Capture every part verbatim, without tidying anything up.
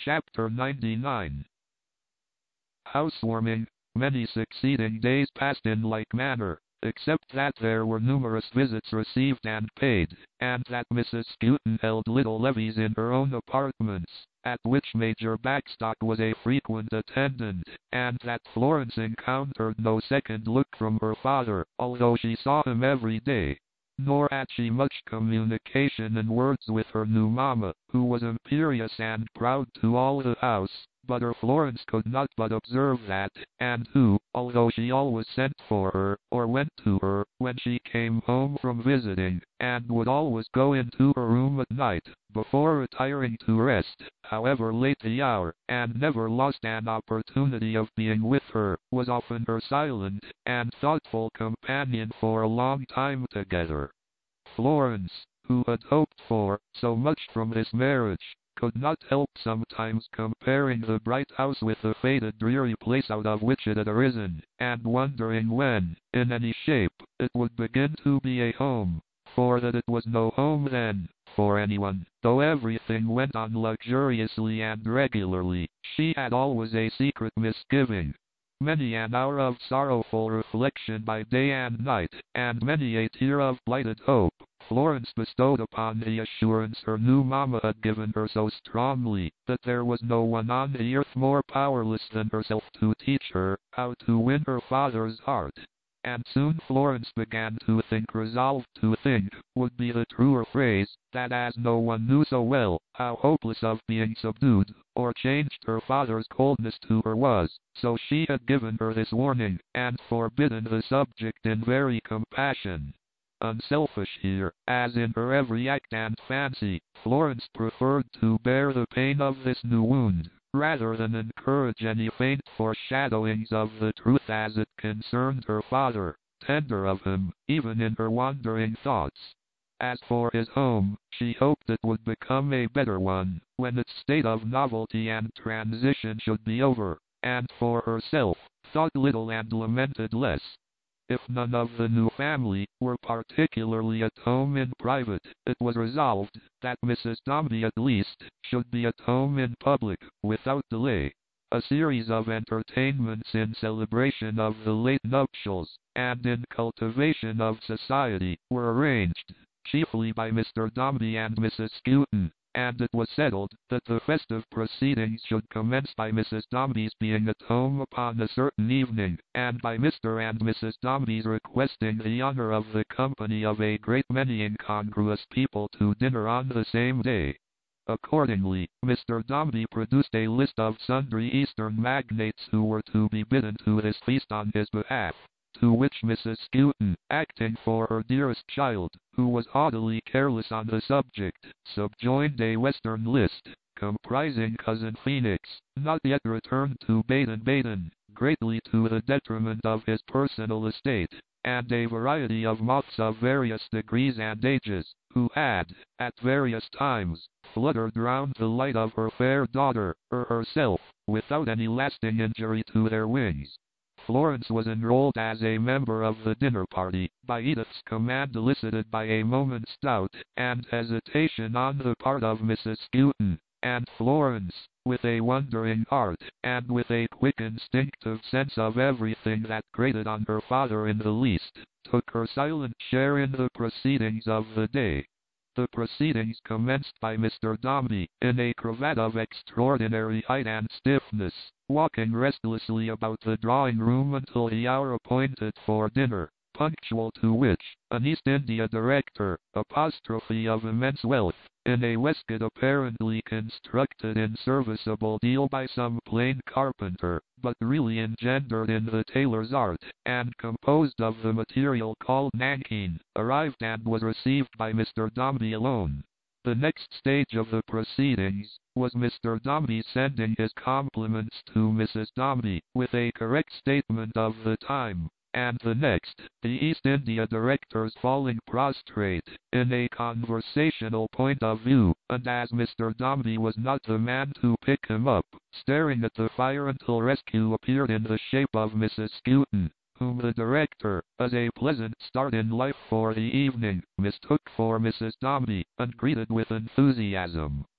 Chapter ninety-nine. Housewarming. Many succeeding days passed in like manner, except that there were numerous visits received and paid, and that Missus Skewton held little levees in her own apartments, at which Major Bagstock was a frequent attendant, and that Florence encountered no second look from her father, although she saw him every day. Nor had she much communication in words with her new mamma, who was imperious and proud to all the house, but her Florence could not but observe that, and who, although she always sent for her, or went to her, when she came home from visiting, and would always go into her room at night, before retiring to rest, however late the hour, and never lost an opportunity of being with her, was often her silent and thoughtful companion for a long time together. Florence, who had hoped for so much from this marriage, could not help sometimes comparing the bright house with the faded dreary place out of which it had arisen, and wondering when, in any shape, it would begin to be a home, for that it was no home then, for anyone. Though everything went on luxuriously and regularly, she had always a secret misgiving. Many an hour of sorrowful reflection by day and night, and many a tear of blighted hope, Florence bestowed upon the assurance her new mamma had given her so strongly, that there was no one on the earth more powerless than herself to teach her how to win her father's heart. And soon Florence began to think, resolved to think, would be the truer phrase, that as no one knew so well how hopeless of being subdued, or changed her father's coldness to her was, so she had given her this warning, and forbidden the subject in very compassion. Unselfish here, as in her every act and fancy, Florence preferred to bear the pain of this new wound, rather than encourage any faint foreshadowings of the truth as it concerned her father, tender of him, even in her wandering thoughts. As for his home, she hoped it would become a better one, when its state of novelty and transition should be over, and for herself, thought little and lamented less. If none of the new family were particularly at home in private, it was resolved that Missus Dombey at least should be at home in public, without delay. A series of entertainments in celebration of the late nuptials, and in cultivation of society, were arranged, chiefly by Mister Dombey and Missus Skewton, and it was settled that the festive proceedings should commence by Missus Dombey's being at home upon a certain evening, and by Mister and Missus Dombey's requesting the honor of the company of a great many incongruous people to dinner on the same day. Accordingly, Mister Dombey produced a list of sundry Eastern magnates who were to be bidden to this feast on his behalf, to which Missus Skewton, acting for her dearest child, who was haughtily careless on the subject, subjoined a Western list, comprising Cousin Phoenix, not yet returned to Baden-Baden, greatly to the detriment of his personal estate, and a variety of moths of various degrees and ages, who had, at various times, fluttered round the light of her fair daughter, or herself, without any lasting injury to their wings. Florence was enrolled as a member of the dinner party, by Edith's command elicited by a moment's doubt and hesitation on the part of Missus Skewton, and Florence, with a wondering heart, and with a quick instinctive sense of everything that grated on her father in the least, took her silent share in the proceedings of the day. The proceedings commenced by Mister Dombey, in a cravat of extraordinary height and stiffness, walking restlessly about the drawing-room until the hour appointed for dinner, punctual to which, an East India director, apostrophe of immense wealth, in a waistcoat apparently constructed in serviceable deal by some plain carpenter, but really engendered in the tailor's art, and composed of the material called nankeen, arrived and was received by Mister Dombey alone. The next stage of the proceedings was Mister Dombey sending his compliments to Missus Dombey, with a correct statement of the time, and the next, the East India directors falling prostrate, in a conversational point of view, and as Mister Dombey was not the man to pick him up, staring at the fire until rescue appeared in the shape of Missus Skewton, whom the director, as a pleasant start in life for the evening, mistook for Missus Dombey, and greeted with enthusiasm.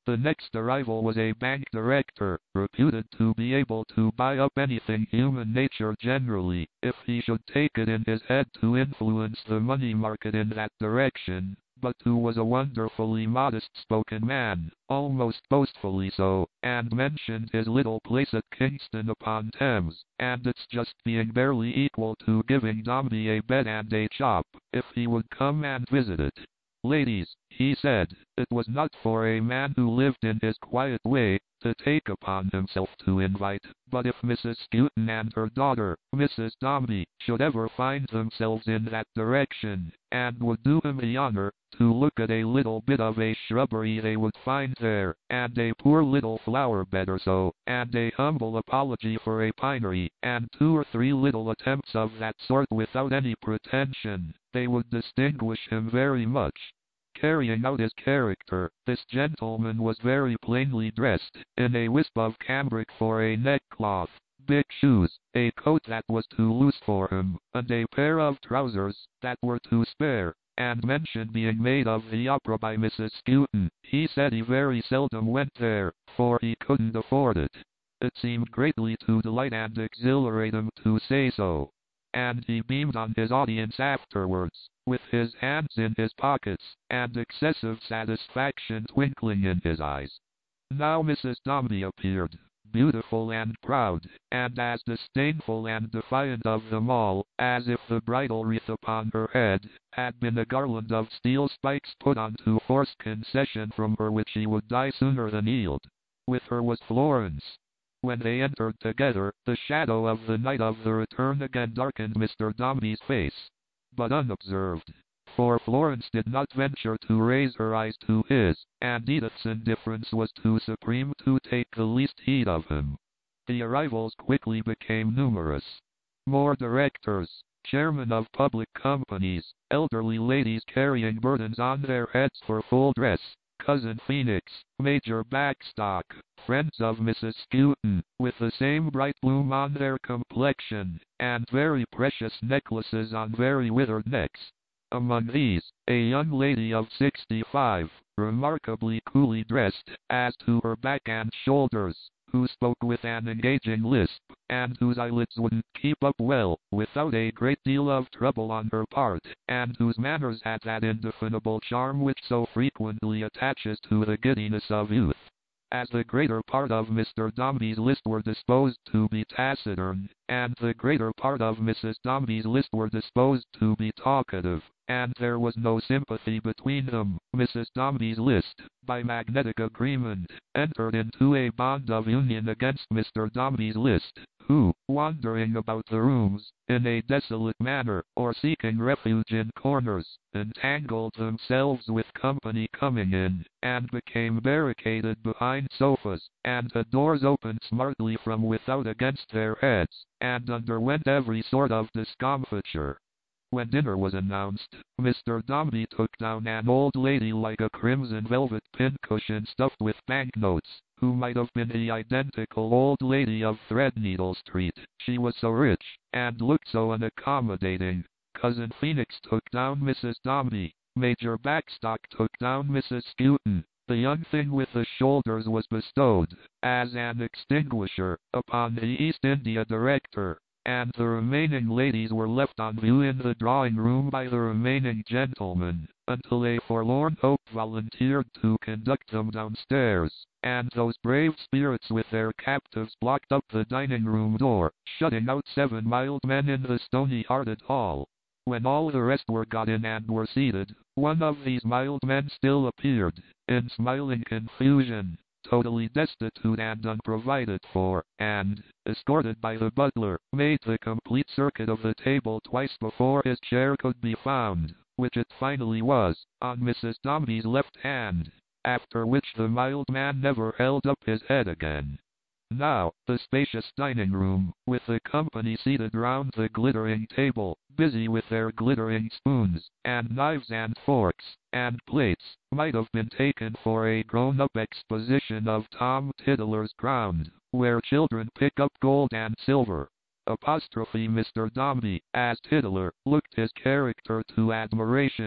The next arrival was a bank director, reputed to be able to buy up anything human nature generally, if he should take it in his head to influence the money market in that direction, but who was a wonderfully modest-spoken man, almost boastfully so, and mentioned his little place at Kingston upon Thames, and its just being barely equal to giving Dombey a bed and a chop, if he would come and visit it. Ladies, he said, it was not for a man who lived in his quiet way, to take upon himself to invite, but if Missus Skewton and her daughter, Missus Dombey, should ever find themselves in that direction, and would do him the honour, to look at a little bit of a shrubbery they would find there, and a poor little flower bed or so, and a humble apology for a pinery, and two or three little attempts of that sort without any pretension, they would distinguish him very much. Carrying out his character, this gentleman was very plainly dressed, in a wisp of cambric for a neckcloth, big shoes, a coat that was too loose for him, and a pair of trousers that were too spare, and mention being made of the opera by Missus Skewton, he said he very seldom went there, for he couldn't afford it. It seemed greatly to delight and exhilarate him to say so, and he beamed on his audience afterwards, with his hands in his pockets, and excessive satisfaction twinkling in his eyes. Now Missus Dombey appeared, beautiful and proud, and as disdainful and defiant of them all, as if the bridal wreath upon her head had been a garland of steel spikes put on to force concession from her which he would die sooner than yield. With her was Florence. When they entered together, the shadow of the night of the return again darkened Mister Dombey's face, but unobserved, for Florence did not venture to raise her eyes to his, and Edith's indifference was too supreme to take the least heed of him. The arrivals quickly became numerous. More directors, chairmen of public companies, elderly ladies carrying burdens on their heads for full dress, Cousin Phoenix, Major Bagstock, friends of Missus Skewton, with the same bright bloom on their complexion, and very precious necklaces on very withered necks. Among these, a young lady of sixty-five, remarkably coolly dressed, as to her back and shoulders, who spoke with an engaging lisp, and whose eyelids wouldn't keep up well, without a great deal of trouble on her part, and whose manners had that indefinable charm which so frequently attaches to the giddiness of youth. As the greater part of Mister Dombey's list were disposed to be taciturn, and the greater part of Missus Dombey's list were disposed to be talkative, and there was no sympathy between them, Missus Dombey's list, by magnetic agreement, entered into a bond of union against Mister Dombey's list, who, wandering about the rooms, in a desolate manner, or seeking refuge in corners, entangled themselves with company coming in, and became barricaded behind sofas, and had doors opened smartly from without against their heads, and underwent every sort of discomfiture. When dinner was announced, Mister Dombey took down an old lady like a crimson velvet pincushion stuffed with banknotes, who might have been the identical old lady of Threadneedle Street, she was so rich, and looked so unaccommodating. Cousin Phoenix took down Missus Dombey, Major Bagstock took down Missus Skewton. The young thing with the shoulders was bestowed, as an extinguisher, upon the East India Director, and the remaining ladies were left on view in the drawing-room by the remaining gentlemen, until a forlorn hope volunteered to conduct them downstairs, and those brave spirits with their captives blocked up the dining-room door, shutting out seven mild men in the stony-hearted hall. When all the rest were got in and were seated, one of these mild men still appeared, in smiling confusion, totally destitute and unprovided for, and, escorted by the butler, made the complete circuit of the table twice before his chair could be found, which it finally was, on Missus Dombey's left hand, after which the mild man never held up his head again. Now, the spacious dining room, with the company seated round the glittering table, busy with their glittering spoons, and knives and forks, and plates, might have been taken for a grown-up exposition of Tom Tiddler's ground, where children pick up gold and silver. Apostrophe Mister Dombey, as Tiddler, looked his character to admiration.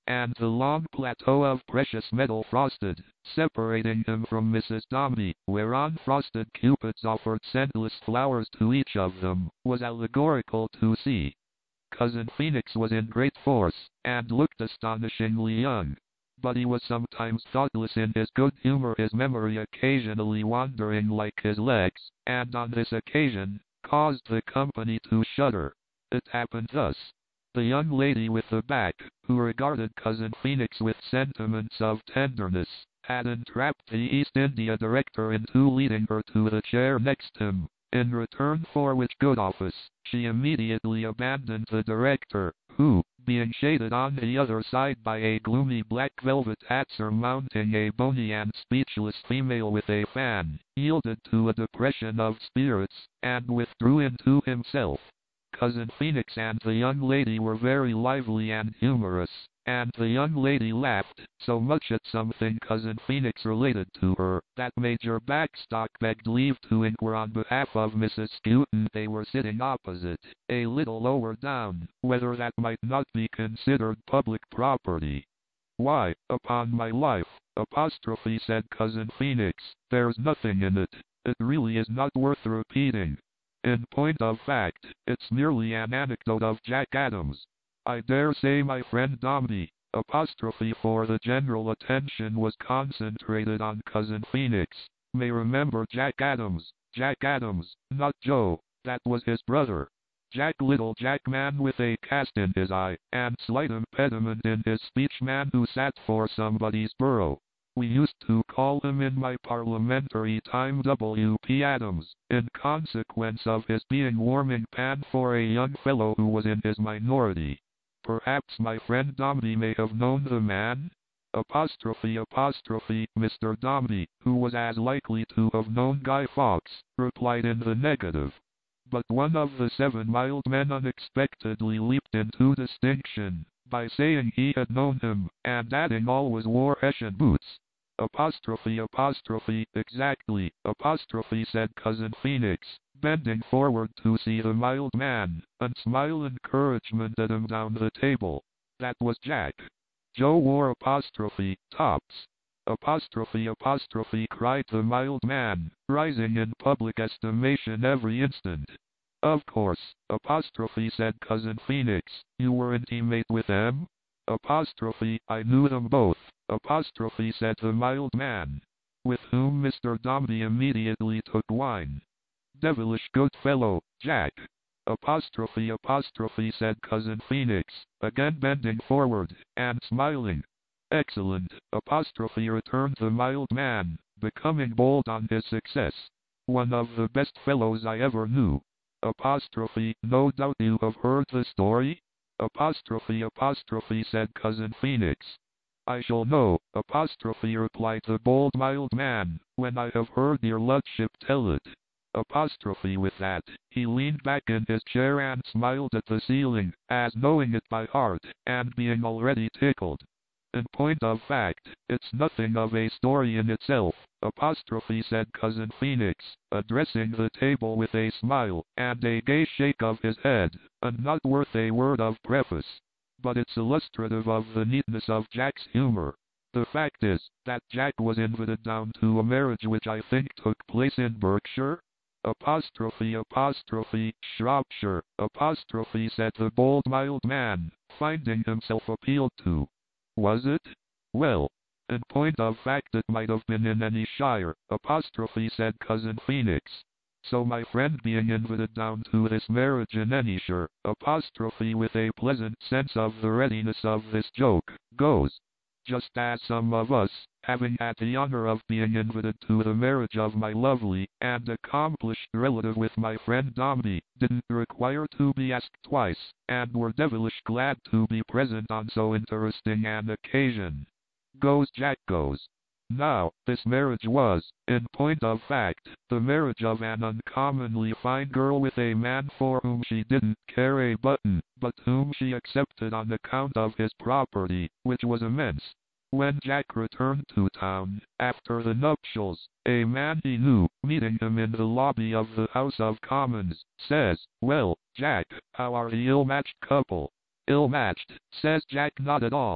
and the long plateau of precious metal frosted, separating him from Missus Dombey, whereon frosted cupids offered scentless flowers to each of them, was allegorical to see. Cousin Phoenix was in great force, and looked astonishingly young. But he was sometimes thoughtless in his good humor, his memory occasionally wandering like his legs, and on this occasion, caused the company to shudder. It happened thus. The young lady with the back, who regarded Cousin Phoenix with sentiments of tenderness, had entrapped the East India Director into leading her to the chair next him, in return for which good office, she immediately abandoned the Director, who, being shaded on the other side by a gloomy black velvet hat surmounting a bony and speechless female with a fan, yielded to a depression of spirits, and withdrew into himself. Cousin Phoenix and the young lady were very lively and humorous, and the young lady laughed so much at something Cousin Phoenix related to her, that Major Bagstock begged leave to inquire on behalf of Missus Skewton, they were sitting opposite, a little lower down, whether that might not be considered public property. "Why, upon my life, apostrophe," said Cousin Phoenix, "there's nothing in it. It really is not worth repeating. In point of fact, it's merely an anecdote of Jack Adams. I dare say my friend Dombey," apostrophe for the general attention was concentrated on Cousin Phoenix, "may remember Jack Adams. Jack Adams, not Joe, that was his brother. Jack Little, Jack man with a cast in his eye, and slight impediment in his speech, man who sat for somebody's borough. We used to call him in my parliamentary time W P Adams, in consequence of his being warming pan for a young fellow who was in his minority. Perhaps my friend Dombey may have known the man?" Apostrophe apostrophe Mister Dombey, who was as likely to have known Guy Fawkes, replied in the negative. But one of the seven mild men unexpectedly leaped into distinction, by saying he had known him, and adding always wore Hessian boots. Apostrophe apostrophe exactly, apostrophe said Cousin Phoenix, bending forward to see the mild man, and smile encouragement at him down the table. That was Jack. Joe wore apostrophe tops. Apostrophe apostrophe cried the mild man, rising in public estimation every instant. Of course, apostrophe said Cousin Phoenix, you were intimate with them? Apostrophe, I knew them both, apostrophe said the mild man, with whom Mister Dombey immediately took wine. Devilish good fellow, Jack. Apostrophe apostrophe said Cousin Phoenix, again bending forward, and smiling. Excellent, apostrophe returned the mild man, becoming bold on his success. One of the best fellows I ever knew. Apostrophe, no doubt you have heard the story? Apostrophe apostrophe said Cousin Phoenix. I shall know, apostrophe replied the bold mild man, when I have heard your lordship tell it. Apostrophe with that, he leaned back in his chair and smiled at the ceiling, as knowing it by heart, and being already tickled. In point of fact, it's nothing of a story in itself, apostrophe said Cousin Phoenix, addressing the table with a smile, and a gay shake of his head, and not worth a word of preface. But it's illustrative of the neatness of Jack's humor. The fact is, that Jack was invited down to a marriage which I think took place in Berkshire? Apostrophe apostrophe Shropshire, apostrophe said the bold mild man, finding himself appealed to. Was it? Well, in point of fact it might have been in any shire, apostrophe said Cousin Phoenix. So my friend being invited down to this marriage in any shire, apostrophe with a pleasant sense of the readiness of this joke, goes. Just as some of us, having had the honor of being invited to the marriage of my lovely and accomplished relative with my friend Dombey, didn't require to be asked twice, and were devilish glad to be present on so interesting an occasion. Goes Jack goes. Now, this marriage was, in point of fact, the marriage of an uncommonly fine girl with a man for whom she didn't care a button, but whom she accepted on account of his property, which was immense. When Jack returned to town, after the nuptials, a man he knew, meeting him in the lobby of the House of Commons, says, "Well, Jack, how are the ill-matched couple?" "Ill-matched," says Jack, "not at all."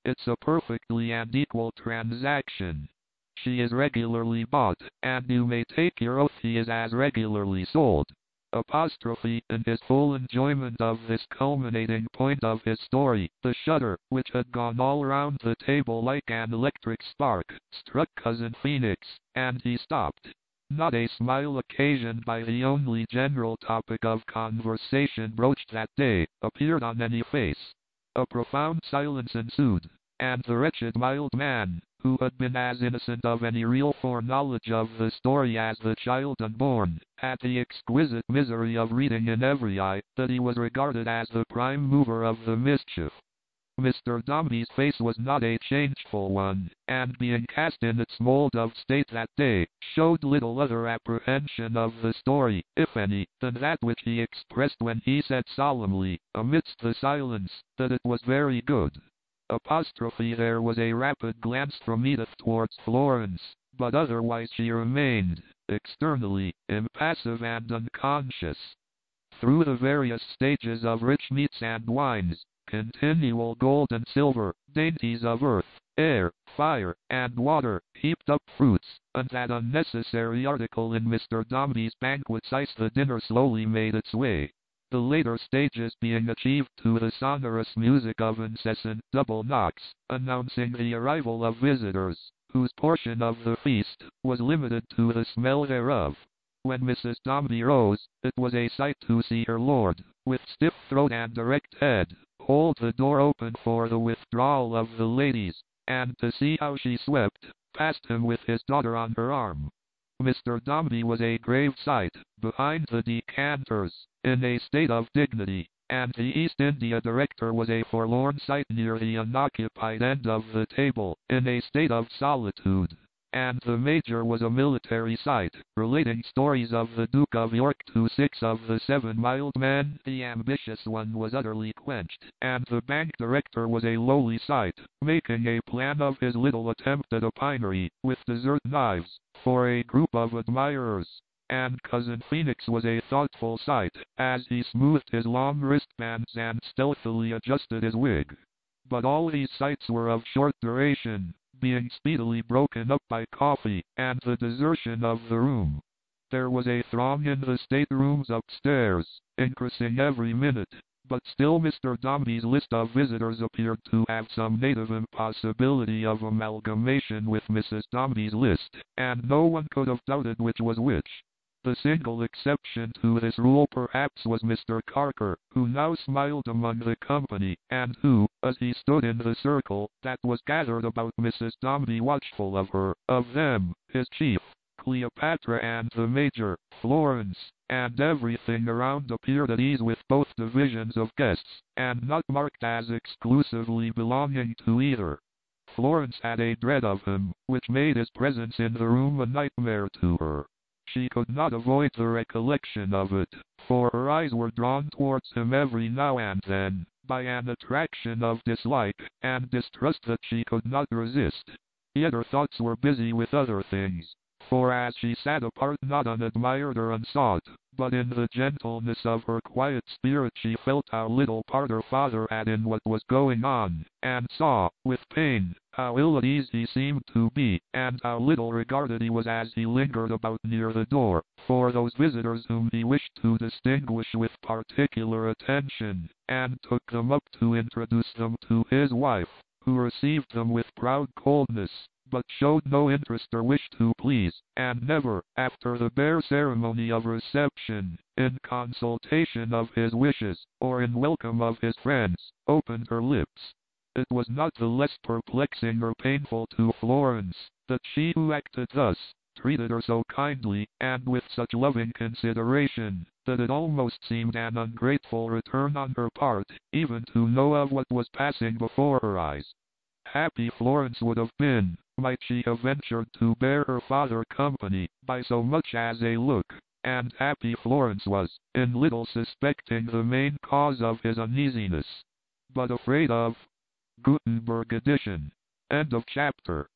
It's a perfectly and equal transaction. She is regularly bought, and you may take your oath he is as regularly sold. Apostrophe, in his full enjoyment of this culminating point of his story, the shudder, which had gone all round the table like an electric spark, struck Cousin Phoenix, and he stopped. Not a smile occasioned by the only general topic of conversation broached that day appeared on any face. A profound silence ensued, and the wretched mild man, who had been as innocent of any real foreknowledge of the story as the child unborn, had the exquisite misery of reading in every eye that he was regarded as the prime mover of the mischief. Mister Dombey's face was not a changeful one, and being cast in its mold of state that day, showed little other apprehension of the story, if any, than that which he expressed when he said solemnly, amidst the silence, that it was very good. Apostrophe there was a rapid glance from Edith towards Florence, but otherwise she remained, externally, impassive and unconscious. Through the various stages of rich meats and wines, continual gold and silver, dainties of earth, air, fire, and water, heaped up fruits, and that unnecessary article in Mister Dombey's banquet size, the dinner slowly made its way. The later stages being achieved to the sonorous music of incessant double knocks, announcing the arrival of visitors, whose portion of the feast was limited to the smell thereof. When Missus Dombey rose, it was a sight to see her lord, with stiff throat and erect head, hold the door open for the withdrawal of the ladies, and to see how she swept past him with his daughter on her arm. Mister Dombey was a grave sight, behind the decanters, in a state of dignity, and the East India Director was a forlorn sight near the unoccupied end of the table, in a state of solitude. And the Major was a military sight, relating stories of the Duke of York to six of the seven mild men. The ambitious one was utterly quenched, and the Bank Director was a lowly sight, making a plan of his little attempt at a pinery, with dessert knives, for a group of admirers. And Cousin Phoenix was a thoughtful sight, as he smoothed his long wristbands and stealthily adjusted his wig. But all these sights were of short duration, being speedily broken up by coffee, and the desertion of the room. There was a throng in the staterooms upstairs, increasing every minute, but still Mister Dombey's list of visitors appeared to have some native impossibility of amalgamation with Missus Dombey's list, and no one could have doubted which was which. The single exception to this rule perhaps was Mister Carker, who now smiled among the company, and who, as he stood in the circle that was gathered about Missus Dombey watchful of her, of them, his chief, Cleopatra and the Major, Florence, and everything around appeared at ease with both divisions of guests, and not marked as exclusively belonging to either. Florence had a dread of him, which made his presence in the room a nightmare to her. She could not avoid the recollection of it, for her eyes were drawn towards him every now and then, by an attraction of dislike and distrust that she could not resist. Yet her thoughts were busy with other things, for as she sat apart not unadmired or unsought, but in the gentleness of her quiet spirit she felt how little part her father had in what was going on, and saw, with pain, how ill at ease he seemed to be, and how little regarded he was as he lingered about near the door, for those visitors whom he wished to distinguish with particular attention, and took them up to introduce them to his wife, who received them with proud coldness, but showed no interest or wish to please, and never, after the bare ceremony of reception, in consultation of his wishes, or in welcome of his friends, opened her lips. It was not the less perplexing or painful to Florence, that she who acted thus, treated her so kindly, and with such loving consideration, that it almost seemed an ungrateful return on her part, even to know of what was passing before her eyes. Happy Florence would have been, might she have ventured to bear her father company, by so much as a look, and happy Florence was, in little suspecting the main cause of his uneasiness, but afraid of. Gutenberg edition. End of chapter.